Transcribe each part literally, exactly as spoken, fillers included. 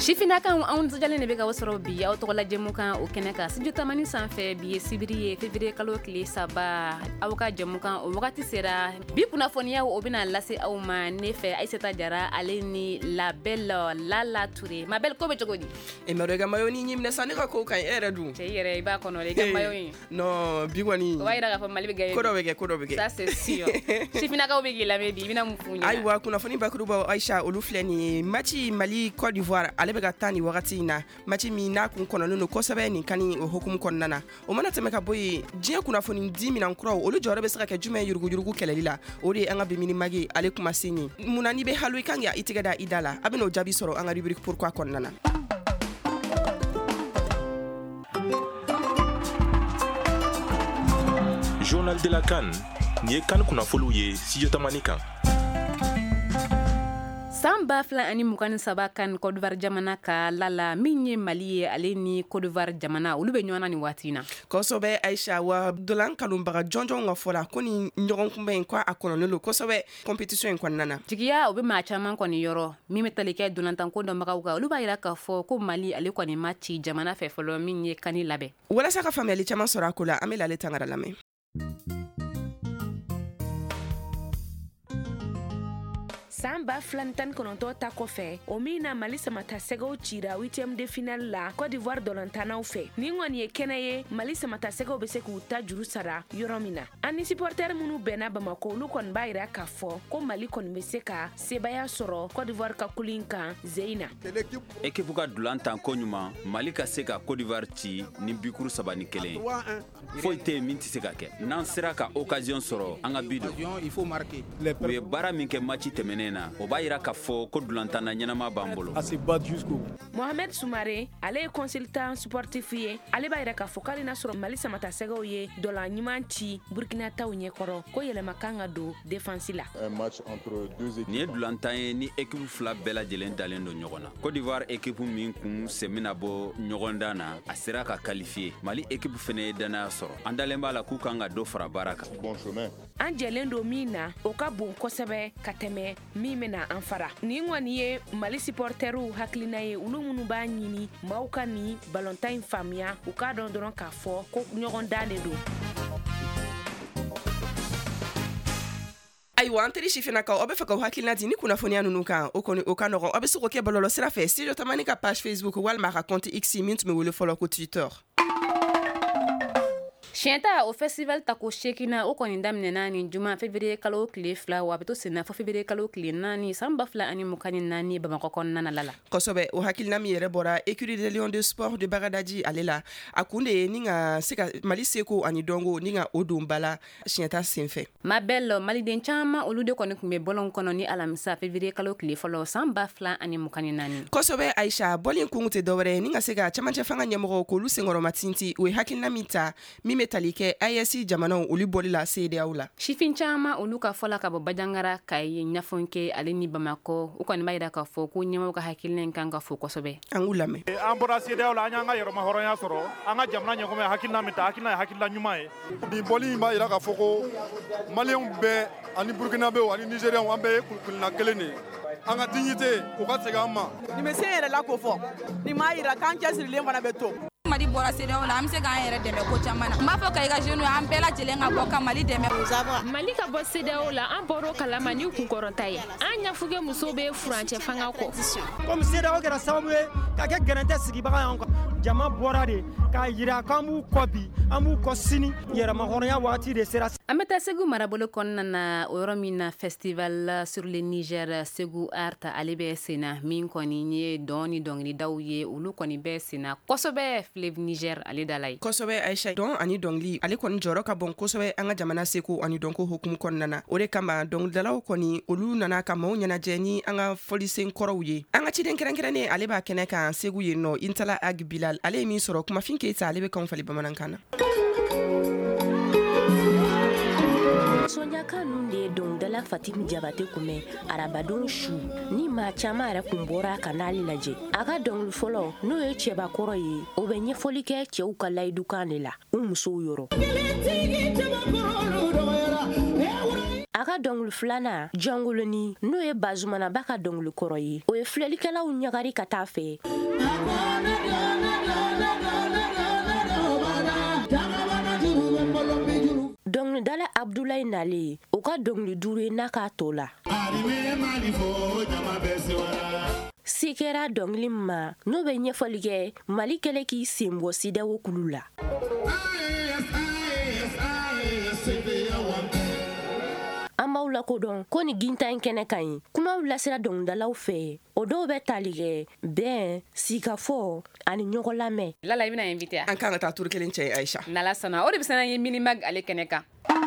Shifina kan anw jalen ne bɛ ka wasɔrɔ bi aw tɔgɔ lajɛmu kan o kɛnɛ kan studio tamani sanfɛ bi ye sibiri ye février kalo tile saba aw ka jɛmu kan o wagati sera bi kunnafoniya o bɛna lase aw ma ne fɛ Aïssata Jara ale ni la belle Lala Touré ma belle ko bɛ cogo di e ma ga mayo ni nyimne sa ne ka ko kan e yɛrɛ dun cɛ yɛrɛ i b'a kɔnɔ le ga mayo in non bi kɔni o b'a yira k'a fɔ Mali bɛ gagner ko dɔ bɛ kɛ ko dɔ bɛ kɛ ça c'est sûr Shifina kaw bɛ k'i lamɛn bi i bɛna mun f'u ɲɛna ayiwa kunnafoni bakuruba Aïcha olu filɛ ni ye match Mali Côte d'Ivoire ale bɛ ka taa ni wagati in na match min n'a kun kɔnɔnen don kosɛbɛ nin kani o hukumu kɔnɔna na o mana tɛmɛ ka bɔ yen diɲɛ kunnafoni di minan kuraw olu jɔyɔrɔ bɛ se ka kɛ jumɛn yurugu yurugu kɛlɛli la o de ye an ka bimini magi ale kuma se ɲe munna ni bɛ halu i kan ka i tɛgɛ da i da la a bɛna o jaabi sɔrɔ an ka rubrique pourquoi kɔnɔna na Journal de la CAN ni ye CAN kunnafoniw ye studio tamani kan san ba fila ani mugan ni saba kan Côte d'Ivoire jamana ka lala min ye Mali ye ale ni Côte d'Ivoire jamana olu bɛ ɲɔgɔn na ni waati in na kosɛbɛ Aïcha wa dolan kalunbaga jɔnjɔn ka fɔ la ko ni ɲɔgɔn kunbɛn in ko a kɔnɔnen don kosɛbɛ compétition in kɔnɔna na jigiya o bɛ maa caman kɔni yɔrɔ min bɛ tali kɛ dolantanko dɔnbagaw kan olu b'a yira k'a fɔ ko Mali ale kɔni ma ci jamana fɛ fɔlɔ min ye kani labɛn walasa ka faamuyali caman sɔrɔ a ko la an bɛ Lale Tangara lamɛn san ba fila ni tan ni kɔnɔntɔn ta kɔfɛ o min na Mali samata sɛgɛw cira huitième de finale la Côte d'Ivoire dɔlantanaw fɛ ni kɔni ye kɛnɛ ye Mali samata sɛgɛw bɛ se k'u ta juru sara yɔrɔ min na an ni supporter minnu bɛnna Bamako olu kɔni b'a yira k'a fɔ ko Mali kɔni bɛ se ka sebaya sɔrɔ Côte d'Ivoire ka kuli in kan Zeyina équipe ka dulantan ko ɲuman Mali ka se ka Côte d'Ivoire ci ni bikuru saba ni kelen foyi tɛ min tɛ se ka kɛ n'an sera ka occasion sɔrɔ an ka bi don u ye baara min kɛ match tɛmɛnen na o b'a yira k'a fɔ ko dulantanna ɲɛnama b'an bolo Mohamed Soumare ale ye consultant sportif ye ale b'a yira k'a fɔ k'ale n'a sɔrɔ Mali samata sɛgɛw ye dɔlan ɲuman ci Burkina taw ɲɛkɔrɔ ko yɛlɛma kan ka don défense la nin ye dulantan ye ni équipe fila bɛɛ lajɛlen dalen don ɲɔgɔn na Côte d'Ivoire équipe min kun sen bɛna bɔ ɲɔgɔndan na a sera ka qualifier Mali équipe fɛnɛ ye danaya sɔrɔ an dalen b'a la k'u kan ka dɔ fara baara kan an jɛlen don min na o ka bon kosɛbɛ ka tɛmɛ min bɛna an fara nin kɔni ye Mali supporteriw hakilina ye olu minnu b'a ɲini maaw ka ni balontan in faamuya u k'a dɔn dɔrɔn k'a fɔ ko ɲɔgɔn dan de don ayiwa an teri Shifinakaw aw bɛ fɛ ka hakilina di ni kunnafoniya ninnu kan o kɔni o ka nɔgɔn aw bɛ se k'o kɛ bɔlɔlɔ sira fɛ studio tamani ka page Facebook walima a ka compte X min tun bɛ wele fɔlɔ ko Twitter Sienta o festival tako shekina o kɔni daminɛna ni juma février kalo tile fila wa a bɛ to senna fɔ février kalo tile naani san ba fila ani mugan ni naani Bamakɔ kɔnɔna la la kosɛbɛ o hakilina min yɛrɛ bɔra écurie de Lion de sport de Bagadaji ale la a kun de ye ni ka se ka Mali seko ani dɔnko ni ka o don bala Sienta senfɛ ma belle maliden caman olu de kɔni tun bɛ bɔlɔn kɔnɔ ni alamisa février kalo tile fɔlɔ san ba fila ani mugan ni naani kosɛbɛ Aïcha bɔlen kun tɛ dɔwɛrɛ ye ni ka se ka camancɛ fanga ɲɛmɔgɔw k'olu senkɔrɔma tinti o ye hakilina min ta min bɛ tali kɛ A E S jamanaw olu bɔli la C D A O la Shifin caman olu ka fɔla ka bɔ Bajangara ka ye ɲɛfɔ kɛ ale ni Bamakɔ u kɔni b'a yira k'a fɔ ko ɲɛmɔgɔw ka hakilina in kan ka fɔ kosɛbɛ an k'u lamɛn an bɔra C D A O la an y'an ka yɛrɛma hɔrɔnya sɔrɔ an ka jamana ɲɛmɔgɔ ye hakilina min ta hakilina ye hakilina ɲuman ye nin bɔli in b'a yira k'a fɔ ko maliyɛnw bɛɛ ani burukinabew ani nigériens an bɛɛ ye kulukuluna kelen de ye an ka dignité u ka segin an ma nin bɛ se yɛrɛ la k'o fɔ nin m'a yira k'an cɛsirilen fana bɛ to Mali bɔra C D A O la an bɛ se k'an yɛrɛ dɛmɛ ko caman na n b'a fɔ ka i ka jeunes an bɛɛ lajɛlen ka bɔ ka Mali dɛmɛ Mali ka bɔ C D A O la an bɔr'o kalama ni kunkɔrɔta ye an ɲafuge musow bɛ furancɛ fanga kɔ comme C D A O kɛra sababu ye ka kɛ gɛrɛntɛ sigibaga y'an kan jama bɔra de k'a yira k'an b'u kɔ bi an b'u kɔ sini yɛrɛma hɔrɔnya waati de sera an bɛ taa Segu marabolo kɔnɔna na o yɔrɔ min na festival sur le Niger Segu Art ale bɛ senna min kɔni ye dɔn ni dɔnkilidaw ye olu kɔni bɛ senna kosɛbɛ Fleuve Niger ale da la ye kosɛbɛ Aïcha dɔn ani dɔnkili ale kɔni jɔyɔrɔ ka bon kosɛbɛ an ka jamana seko ani dɔnko hukumu kɔnɔna na o de kama dɔnkilidalaw kɔni olu nana ka maaw ɲɛnajɛ ni an ka fɔlisen kɔrɔw ye an ka ciden kɛrɛnkɛrɛnnen ale b'a kɛnɛ kan Segu yen nɔ Intala Ag Bilal ale ye min sɔrɔ kumafin Keita ale bɛ kanw fali bamanankan na Sonjaka nun de ye dɔnkilidala Fatimi Jabate kunbɛn arabadon su ni maa caman yɛrɛ kun bɔra ka n'ale lajɛ a ka dɔnkili fɔlɔ n'o ye cɛbakɔrɔ ye o bɛ ɲɛfɔli kɛ cɛw ka layidukan de la u musow yɔrɔ a a ka dɔngili filana jɔngoloni n'o ye Bazumana ba ka dɔngili kɔrɔ ye o ye filɛlikɛlaw ɲagari ka taa fɛ dɔngilidala Abdulayi Nale o ka dɔngili duuru ye n'a k'a to la se kɛra dɔngili ma n'o bɛ ɲɛfɔli kɛ Mali kɛlɛ k'i sen bɔ CEDEAO kulu la an b'aw lakodɔn ko ni ginta in kɛnɛ kan ɲi kumaw lasira dɔngilidalaw fɛ o dɔw bɛ tali kɛ bɛn sikafɔ ani ɲɔgɔn lamɛn. Lala i bɛna invité a? An kan ka taa turu kelen cɛ Aisha. N'Ala sɔnna o de bɛ se ye Minimag ale kɛnɛ kan.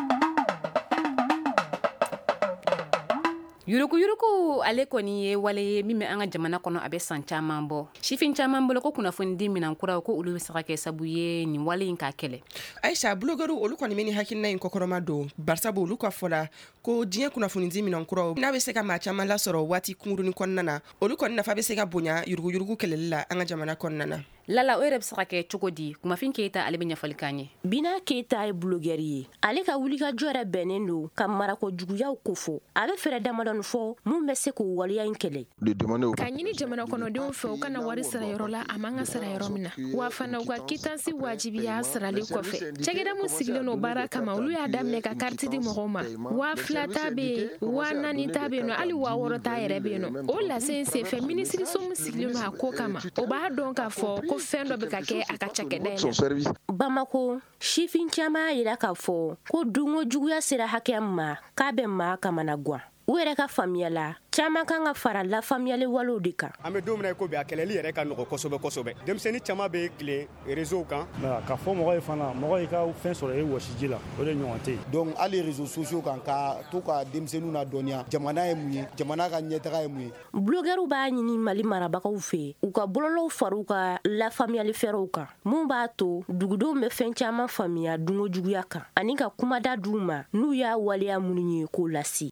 Yuruku yuruku ale kɔni ye wale ye min bɛ an ka jamana kɔnɔ a bɛ san caman bɔ. Sifin caman bolo ko kunnafoni di minan kuraw ko olu bɛ se ka kɛ sabu ye nin wale in ka kɛlɛ. Aisha blogueur olu kɔni bɛ ni hakilina in kɔkɔrɔma don barisabu olu ka fɔ la ko diɲɛ kunnafoni di minan kuraw n'a bɛ se ka maa caman lasɔrɔ waati kunkurunin kɔnɔna na olu kɔni nafa bɛ se ka bonya yuruku yuruku kɛlɛli la an ka jamana kɔnɔna na. Lala o yɛrɛ bɛ se ka kɛ cogo di? Kumafin Keyita ale bɛ ɲɛfɔli k'an ye. Bina Keyita ye blogueur ye ale ka wulikajɔ yɛrɛ bɛnnen don ka marako juguyaw kofɔ a bɛ fɛrɛ damadɔni fɔ mun bɛ se k'o waleya in kɛlɛ. Ka ɲini jamana kɔnɔdenw fɛ u kana wari sara yɔrɔ la a man ka sara yɔrɔ min na wa fana u ka kitansi wajibiya sarali kɔfɛ cɛkɛda mun sigilen no baara kama olu y'a daminɛ ka kariti di mɔgɔw ma wa fila ta bɛ yen wa naani ta bɛ yen nɔ hali wa wɔɔrɔ ta yɛrɛ bɛ yen nɔ o lase in senfɛ minisiriso mun sigilen no a ko kama o b'a dɔn k'a fɔ ko fɛn dɔ bɛ ka kɛ a ka cɛkɛda in na. Bamako sifin caman y'a yira k'a fɔ ko dungo juguya sera hakɛ ma k'a bɛ maa kamana guwan u yɛrɛ ka faamuya la caman kan ka fara la faamuyali walew de kan. An bɛ don min na ko bi a kɛlɛli yɛrɛ ka nɔgɔ kosɛbɛ kosɛbɛ denmisɛnnin caman bɛ tilen réseau kan ka fɔ mɔgɔ ye fana mɔgɔ i ka fɛn sɔrɔ e wɔsiji la o de ɲɔgɔn tɛ yen donc hali réseaux sociaux kan ka to ka denmisɛnninw na dɔnniya jamana ye mun ye jamana ka ɲɛtaga ye mun ye. blogueurs b'a ɲini Mali marabagaw fɛ u ka bololaw fara u ka la faamuyali fɛɛrɛw kan mun b'a to dugudenw bɛ fɛn caman faamuya dungo juguya kan ani ka kumada d'u ma n'u y'a waleya minnu ye k'o lasi.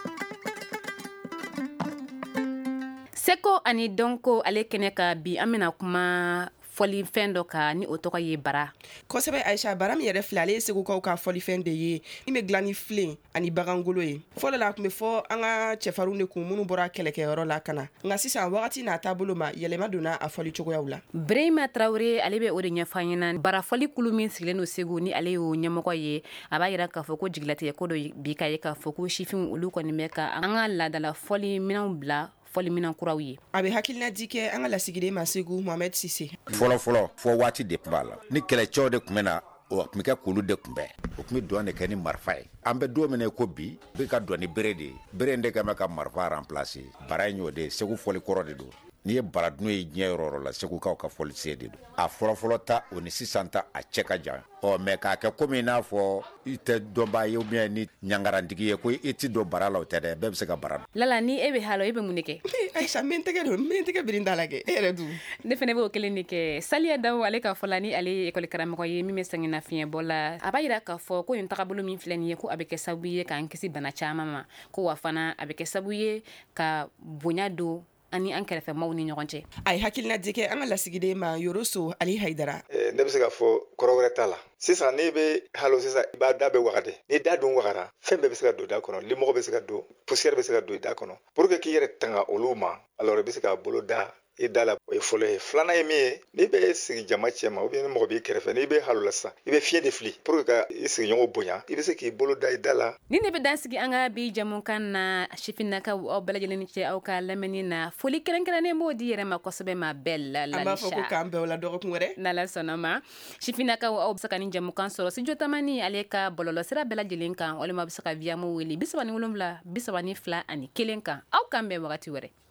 Seko ani Donko ale kɛnɛ ka bi an bɛna kuma fɔli fɛn dɔ ka ni o tɔgɔ ye bara. Kosɛbɛ Aisha bara min yɛrɛ filɛ ale ye segukaw ka fɔli fɛn de ye min bɛ dilan ni filen ani bagangolo ye. Fɔlɔ la a tun bɛ fɔ an ka cɛfarinw de kun minnu bɔra kɛlɛkɛyɔrɔ la ka na nka sisan wagati n'a taabolo ma yɛlɛma donna a fɔli cogoyaw la. Brehima Traoré ale bɛ o de ɲɛfɔ an ɲɛna bara fɔli kulu min sigilen don Segu ni ale y'o ɲɛmɔgɔ ye a b'a yira k'a fɔ ko jigilatigɛ ko dɔ bi ka ye k'a fɔ ko sifinw olu kɔni bɛ ka an ka laadala fɔli minɛnw bila fɔli minan kuraw ye. A bɛ hakilina di kɛ an ka lasigiden ma Segu Mohamed Sise. Fɔlɔ fɔlɔ fɔ waati de tun b'a la ni kɛlɛcɛw de tun bɛ na o tun bɛ kɛ k'olu de tun bɛ o tun bɛ dɔn de kɛ ni marifa ye an bɛ don min ko bi bɛ ka dɔn ni bere de ye bere in de kan bɛ ka marifa remplacer bara in y'o de ye Segu fɔli kɔrɔ de don n'i ye bara dun ye diɲɛ yɔrɔ yɔrɔ la segukaw ka fɔli se de don a fɔlɔfɔlɔ ta o ni sisan ta a cɛ ka jan ɔ mɛ k'a kɛ komi i n'a fɔ i tɛ dɔnbaa ye ubiyɛn ni ɲangarantigi ye ko i tɛ don bara la o tɛ dɛ bɛɛ bɛ se ka bara dun. Lala ni e bɛ halɔ e bɛ mun de kɛ. Aisha n tɛgɛ don n tɛgɛ biri n da la kɛ e yɛrɛ dun. Ne fana b'o kelen de kɛ Saliya Dawo ale ka fɔ la ni ale ye école karamɔgɔ ye min bɛ sɛgɛn nafiɲɛbɔ la a b'a yira k'a fɔ ko nin tagabolo min filɛ nin ye ko a bɛ kɛ sababu ye k'an kisi bana caman ma ko wa fana a bɛ kɛ sababu ye ka bonya don ani an kɛrɛfɛ maaw ni ɲɔgɔn cɛ. A ye hakilina di kɛ an ka lasigiden ma Yoroso Ali Haidara. Ne bɛ se ka fɔ kɔrɔ wɛrɛ t'a la sisan n'i bɛ halo sisan i b'a da bɛ wagade n'i da don wagara fɛn bɛɛ bɛ se ka don da kɔnɔ limɔgɔ bɛ se ka don poussière bɛ se ka don i da kɔnɔ pour que k'i yɛrɛ tanga olu ma alors i bɛ se ka bolo da i da la o ye fɔlɔ ye filanan ye min ye n'i bɛ sigi jama cɛ ma ou bien ni mɔgɔ b'i kɛrɛfɛ n'i bɛ halo la sisan i bɛ fiɲɛ de fili pour que ka i sigiɲɔgɔn bonya i bɛ se k'i bolo da i da la. Ni ne bɛ dan sigi an ka bi jamukan na sifinnakaw aw bɛɛ lajɛlen ni cɛ aw ka lamɛnni na foli kɛrɛnkɛrɛnnen b'o di yɛrɛ ma kosɛbɛ ma bɛɛ la an b'a fɔ ko k'an bɛɛ o la dɔgɔkun wɛrɛ n'Ala sɔnna ma sifinnakaw aw bɛ se ka nin jamukan sɔrɔ studio tamani ale ka bɔlɔlɔsira bɛɛ lajɛlen kan walima a bɛ se ka via mo wele bi saba ni wolonwula bi saba ni fila ani kelen kan aw k'an bɛn wagati wɛrɛ.